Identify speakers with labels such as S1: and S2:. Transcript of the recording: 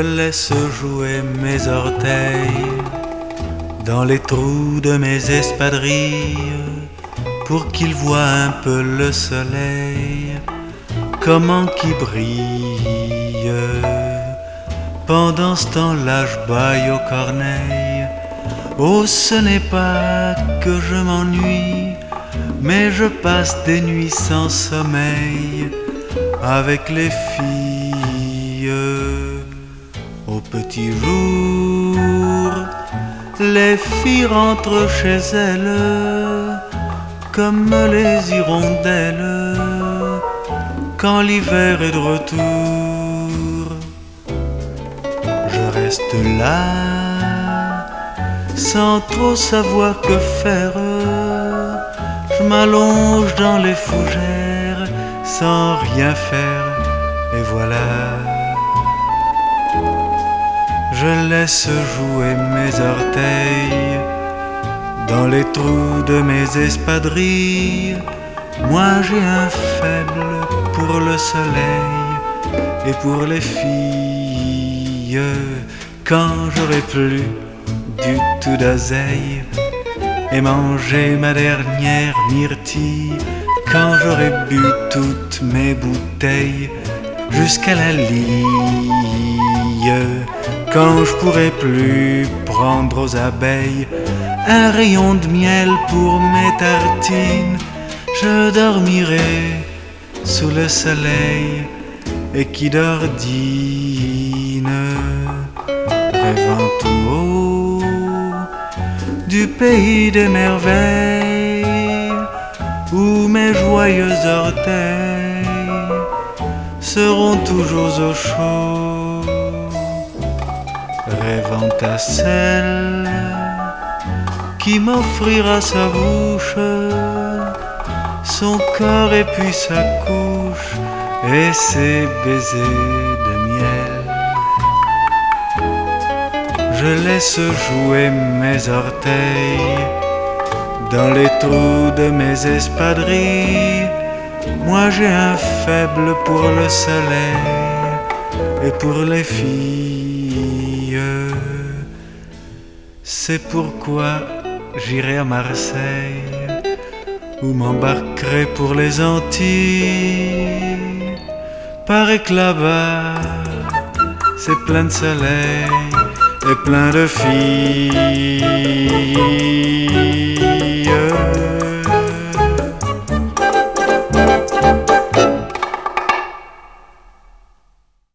S1: laisse jouer mes orteils dans les trous de mes espadrilles pour qu'ils voient un peu le soleil, comment qu'il brille. Pendant ce temps-là, je baille au corneille. Oh, ce n'est pas que je m'ennuie, mais je passe des nuits sans sommeil avec les filles. Au petit jour, les filles rentrent chez elles comme les hirondelles quand l'hiver est de retour. Je reste là sans trop savoir que faire. Je m'allonge dans les fougères sans rien faire, et voilà. Je laisse jouer mes orteils dans les trous de mes espadrilles. Moi j'ai un faible pour le soleil et pour les filles. Quand j'aurai plus du tout d'oseille et manger ma dernière myrtille, quand j'aurai bu toutes mes bouteilles jusqu'à la lille, quand je pourrai plus prendre aux abeilles un rayon de miel pour mes tartines, je dormirai sous le soleil et qui d'ordine, rêvant tout haut du pays des merveilles, où mes joyeux orteils seront toujours au chaud, rêvant à celle qui m'offrira sa bouche, son corps et puis sa couche et ses baisers de miel. Je laisse jouer mes orteils dans les trous de mes espadrilles. Moi j'ai un faible pour le soleil et pour les filles. C'est pourquoi j'irai à Marseille ou m'embarquerai pour les Antilles. Paraît que là-bas c'est plein de soleil et plein de filles.